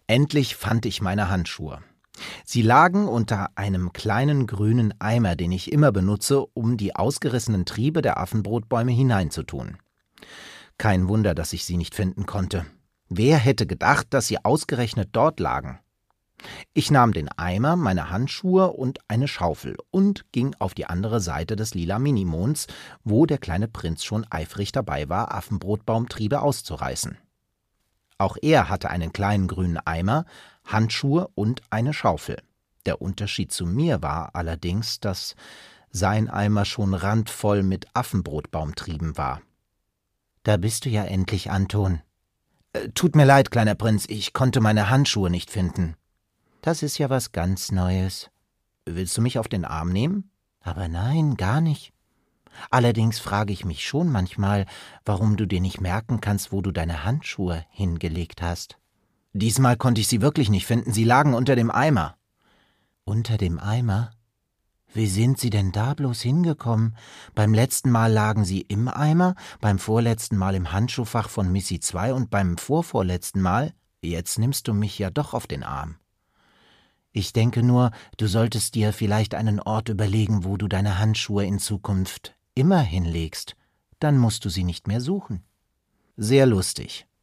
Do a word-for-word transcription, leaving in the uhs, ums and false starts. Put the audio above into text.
Endlich fand ich meine Handschuhe. Sie lagen unter einem kleinen grünen Eimer, den ich immer benutze, um die ausgerissenen Triebe der Affenbrotbäume hineinzutun. Kein Wunder, dass ich sie nicht finden konnte. Wer hätte gedacht, dass sie ausgerechnet dort lagen? Ich nahm den Eimer, meine Handschuhe und eine Schaufel und ging auf die andere Seite des lila Minimonds, wo der kleine Prinz schon eifrig dabei war, Affenbrotbaumtriebe auszureißen. Auch er hatte einen kleinen grünen Eimer, Handschuhe und eine Schaufel. Der Unterschied zu mir war allerdings, dass sein Eimer schon randvoll mit Affenbrotbaumtrieben war. »Da bist du ja endlich, Anton.« äh, »Tut mir leid, kleiner Prinz, ich konnte meine Handschuhe nicht finden.« »Das ist ja was ganz Neues. Willst du mich auf den Arm nehmen?« »Aber nein, gar nicht. Allerdings frage ich mich schon manchmal, warum du dir nicht merken kannst, wo du deine Handschuhe hingelegt hast.« »Diesmal konnte ich sie wirklich nicht finden, sie lagen unter dem Eimer.« »Unter dem Eimer? Wie sind sie denn da bloß hingekommen? Beim letzten Mal lagen sie im Eimer, beim vorletzten Mal im Handschuhfach von Missy zwei und beim vorvorletzten Mal, jetzt nimmst du mich ja doch auf den Arm. Ich denke nur, du solltest dir vielleicht einen Ort überlegen, wo du deine Handschuhe in Zukunft immer hinlegst. Dann musst du sie nicht mehr suchen.« Sehr lustig.